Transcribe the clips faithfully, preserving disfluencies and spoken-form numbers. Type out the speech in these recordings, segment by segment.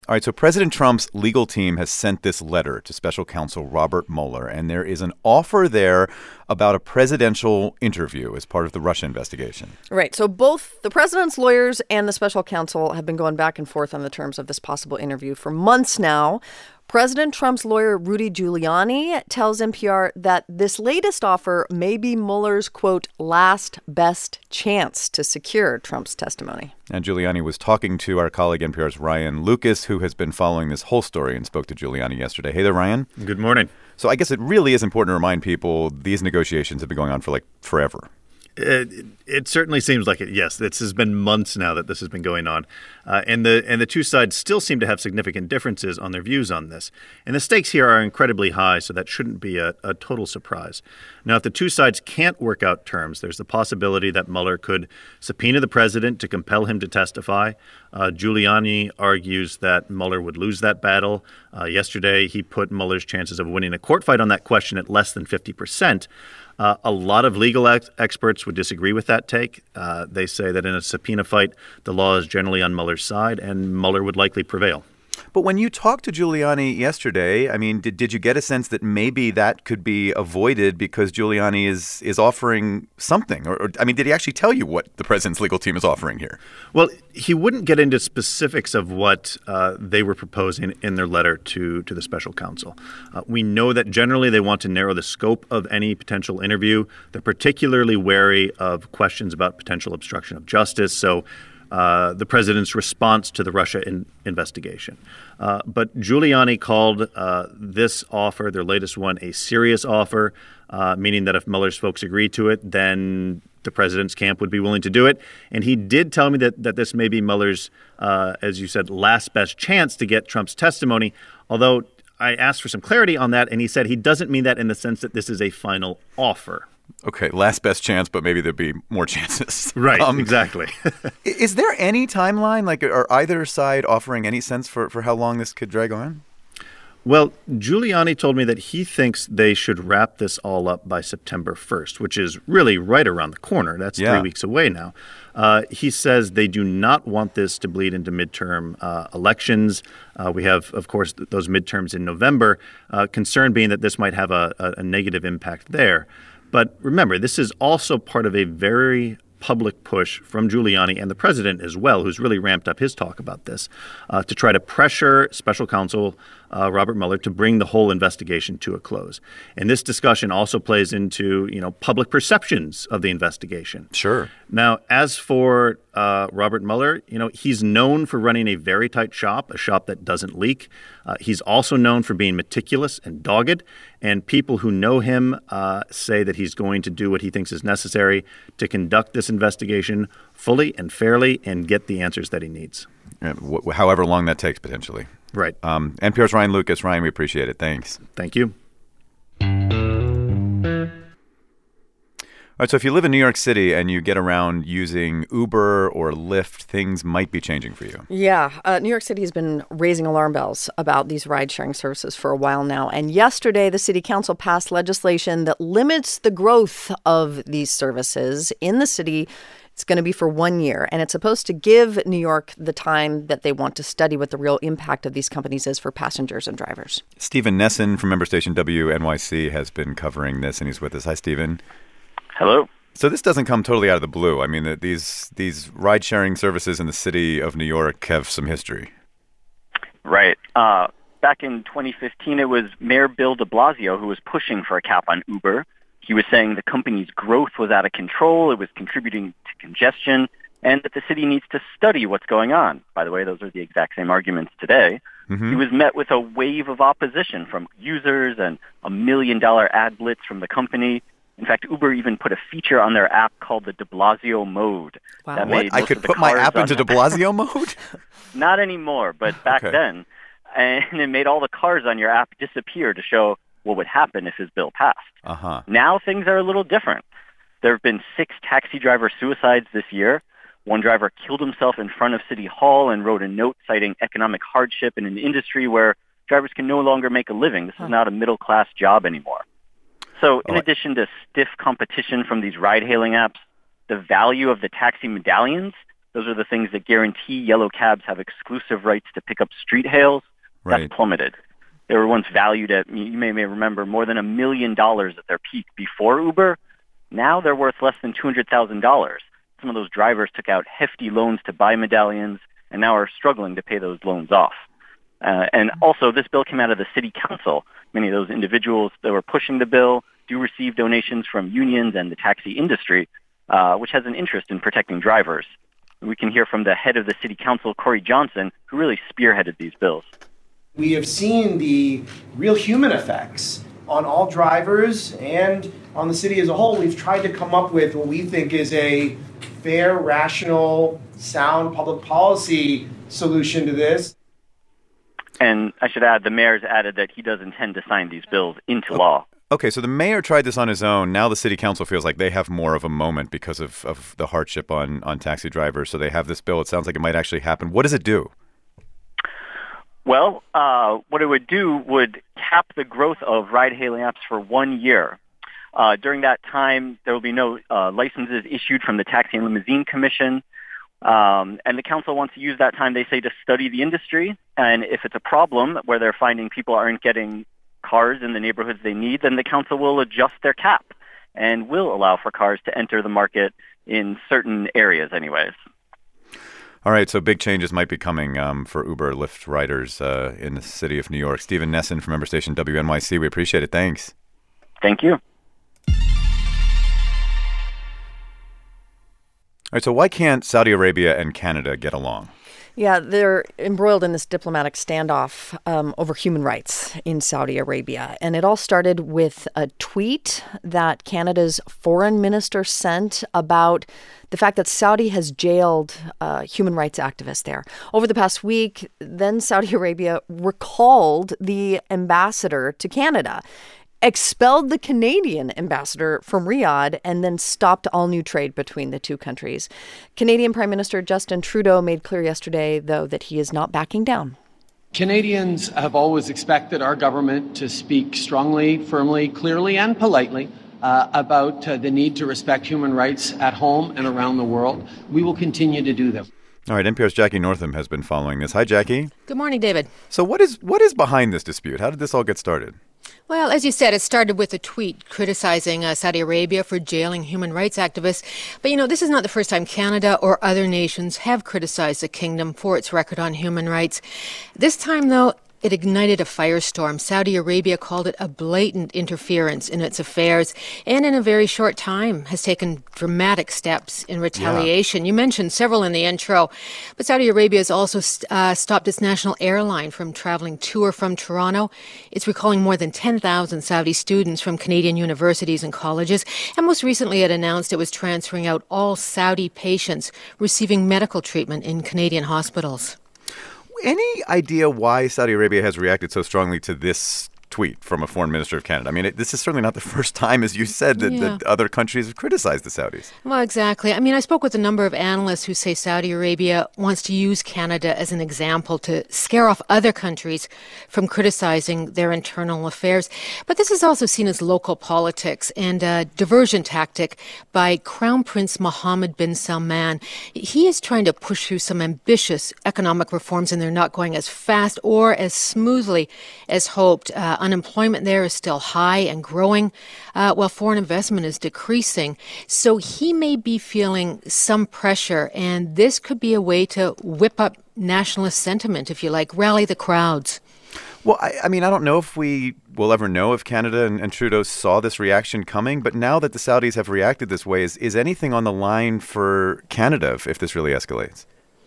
All right, so President Trump's legal team has sent this letter to special counsel Robert Mueller, and there is an offer there about a presidential interview as part of the Russia investigation. Right. So both the president's lawyers and the special counsel have been going back and forth on the terms of this possible interview for months now. President Trump's lawyer, Rudy Giuliani, tells N P R that this latest offer may be Mueller's, quote, last best chance to secure Trump's testimony. And Giuliani was talking to our colleague N P R's Ryan Lucas, who has been following this whole story and spoke to Giuliani yesterday. Hey there, Ryan. Good morning. So I guess it really is important to remind people these negotiations have been going on for like forever. It, it certainly seems like it. Yes, this has been months now that this has been going on, uh, and the and the two sides still seem to have significant differences on their views on this. And the stakes here are incredibly high, so that shouldn't be a, a total surprise. Now, if the two sides can't work out terms, there's the possibility that Mueller could subpoena the president to compel him to testify. Uh, Giuliani argues that Mueller would lose that battle. Uh, yesterday, he put Mueller's chances of winning a court fight on that question at less than fifty percent. Uh, a lot of legal ex- experts would disagree with that take. Uh, they say that in a subpoena fight, the law is generally on Mueller's side, and Mueller would likely prevail. But when you talked to Giuliani yesterday, I mean, did, did you get a sense that maybe that could be avoided because Giuliani is is offering something? Or, or I mean, did he actually tell you what the president's legal team is offering here? Well, he wouldn't get into specifics of what uh, they were proposing in their letter to, to the special counsel. Uh, we know that generally they want to narrow the scope of any potential interview. They're particularly wary of questions about potential obstruction of justice. So Uh, the president's response to the Russia in- investigation. Uh, but Giuliani called uh, this offer, their latest one, a serious offer, uh, meaning that if Mueller's folks agree to it, then the president's camp would be willing to do it. And he did tell me that, that this may be Mueller's, uh, as you said, last best chance to get Trump's testimony, although I asked for some clarity on that, and he said he doesn't mean that in the sense that this is a final offer. Okay, last best chance, but maybe there'd be more chances. Right, um, exactly. Is there any timeline? Like, are either side offering any sense for, for how long this could drag on? Well, Giuliani told me that he thinks they should wrap this all up by September first, which is really right around the corner. That's yeah. three weeks away now. Uh, he says they do not want this to bleed into midterm uh, elections. Uh, we have, of course, th- those midterms in November, uh, concern being that this might have a, a, a negative impact there. But remember, this is also part of a very public push from Giuliani and the president as well, who's really ramped up his talk about this, uh, to try to pressure special counsel uh, Robert Mueller to bring the whole investigation to a close. And this discussion also plays into, you know, public perceptions of the investigation. Sure. Now, as for uh, Robert Mueller, you know, he's known for running a very tight shop, a shop that doesn't leak. Uh, he's also known for being meticulous and dogged. And people who know him uh, say that he's going to do what he thinks is necessary to conduct this investigation fully and fairly and get the answers that he needs. Yeah, wh- however long that takes, potentially. Right. Um, N P R's Ryan Lucas. Ryan, we appreciate it. Thanks. Thank you. All right, so if you live in New York City and you get around using Uber or Lyft, things might be changing for you. Yeah. Uh, New York City has been raising alarm bells about these ride-sharing services for a while now. And yesterday, the city council passed legislation that limits the growth of these services in the city. It's going to be for one year, and it's supposed to give New York the time that they want to study what the real impact of these companies is for passengers and drivers. Stephen Nesson from member station W N Y C has been covering this, and he's with us. Hi, Stephen. Hello. So this doesn't come totally out of the blue. I mean, the, these these ride-sharing services in the city of New York have some history. Right. Uh, back in twenty fifteen, it was Mayor Bill de Blasio who was pushing for a cap on Uber. He was saying the company's growth was out of control, it was contributing to congestion, and that the city needs to study what's going on. By the way, those are the exact same arguments today. Mm-hmm. He was met with a wave of opposition from users and a million-dollar ad blitz from the company. In fact, Uber even put a feature on their app called the de Blasio mode. Wow. That what? made I could put my app into de Blasio mode? Not anymore, but back okay. then. And it made all the cars on your app disappear to show what would happen if his bill passed. Uh-huh. Now things are a little different. There have been six taxi driver suicides this year. One driver killed himself in front of City Hall and wrote a note citing economic hardship in an industry where drivers can no longer make a living. This huh. is not a middle-class job anymore. So in oh, addition to stiff competition from these ride-hailing apps, the value of the taxi medallions those are the things that guarantee yellow cabs have exclusive rights to pick up street hails. Right. That's plummeted. They were once valued at, you may, may remember, more than a million dollars at their peak before Uber. Now they're worth less than two hundred thousand dollars. Some of those drivers took out hefty loans to buy medallions and now are struggling to pay those loans off. Uh, and also, this bill came out of the city council. Many of those individuals that were pushing the bill do receive donations from unions and the taxi industry, uh, which has an interest in protecting drivers. We can hear from the head of the city council, Corey Johnson, who really spearheaded these bills. We have seen the real human effects on all drivers and on the city as a whole. We've tried to come up with what we think is a fair, rational, sound public policy solution to this. And I should add, the mayor's added that he does intend to sign these bills into law. Okay, so the mayor tried this on his own. Now the city council feels like they have more of a moment because of, of the hardship on, on taxi drivers. So they have this bill. It sounds like it might actually happen. What does it do? Well, uh, what it would do would cap the growth of ride-hailing apps for one year. Uh, during that time, there will be no uh, licenses issued from the Taxi and Limousine Commission. Um, and the council wants to use that time, they say, to study the industry. And if it's a problem where they're finding people aren't getting cars in the neighborhoods they need, then the council will adjust their cap and will allow for cars to enter the market in certain areas anyways. All right, so big changes might be coming um, for Uber, Lyft riders uh, in the city of New York. Stephen Nesson from member station W N Y C. We appreciate it. Thanks. Thank you. All right, so why can't Saudi Arabia and Canada get along? Yeah, they're embroiled in this diplomatic standoff um, over human rights in Saudi Arabia. And it all started with a tweet that Canada's foreign minister sent about the fact that Saudi has jailed uh, human rights activists there. Over the past week, then Saudi Arabia recalled the ambassador to Canada, expelled the Canadian ambassador from Riyadh, and then stopped all new trade between the two countries. Canadian Prime Minister Justin Trudeau made clear yesterday, though, that he is not backing down. Canadians have always expected our government to speak strongly, firmly, clearly, and politely uh, about uh, the need to respect human rights at home and around the world. We will continue to do that. All right, N P R's Jackie Northam has been following this. Hi, Jackie. Good morning, David. So what is what is behind this dispute? How did this all get started? Well, as you said, it started with a tweet criticizing uh, Saudi Arabia for jailing human rights activists. But, you know, this is not the first time Canada or other nations have criticized the kingdom for its record on human rights. This time, though, it ignited a firestorm. Saudi Arabia called it a blatant interference in its affairs and in a very short time has taken dramatic steps in retaliation. Yeah. You mentioned several in the intro, but Saudi Arabia has also uh, stopped its national airline from traveling to or from Toronto. It's recalling more than ten thousand Saudi students from Canadian universities and colleges. And most recently, it announced it was transferring out all Saudi patients receiving medical treatment in Canadian hospitals. Any idea why Saudi Arabia has reacted so strongly to this tweet from a foreign minister of Canada? I mean, it, this is certainly not the first time, as you said, that, yeah. that other countries have criticized the Saudis. Well, exactly. I mean, I spoke with a number of analysts who say Saudi Arabia wants to use Canada as an example to scare off other countries from criticizing their internal affairs. But this is also seen as local politics and a diversion tactic by Crown Prince Mohammed bin Salman. He is trying to push through some ambitious economic reforms, and they're not going as fast or as smoothly as hoped. Uh, Unemployment there is still high and growing, uh, while foreign investment is decreasing. So he may be feeling some pressure, and this could be a way to whip up nationalist sentiment, if you like, rally the crowds. Well, I, I mean, I don't know if we will ever know if Canada and, and Trudeau saw this reaction coming, but now that the Saudis have reacted this way, is, is anything on the line for Canada if, if this really escalates?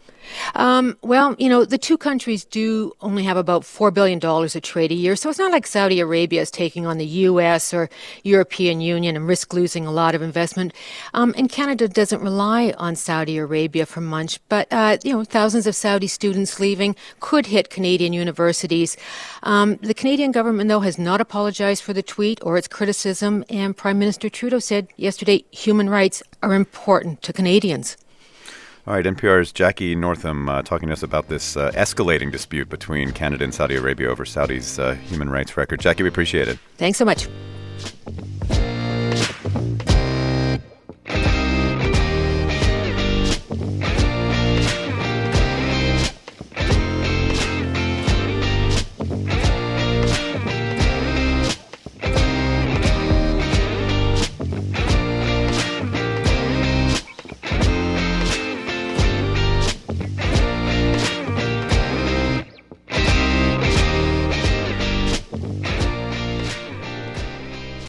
Um, well, you know, the two countries do only have about four billion dollars of trade a year, so it's not like Saudi Arabia is taking on the U S or European Union and risk losing a lot of investment. Um, and Canada doesn't rely on Saudi Arabia for much, but, uh, you know, thousands of Saudi students leaving could hit Canadian universities. Um, the Canadian government, though, has not apologized for the tweet or its criticism, and Prime Minister Trudeau said yesterday human rights are important to Canadians. All right, N P R's Jackie Northam uh, talking to us about this uh, escalating dispute between Canada and Saudi Arabia over Saudi's uh, human rights record. Jackie, we appreciate it. Thanks so much.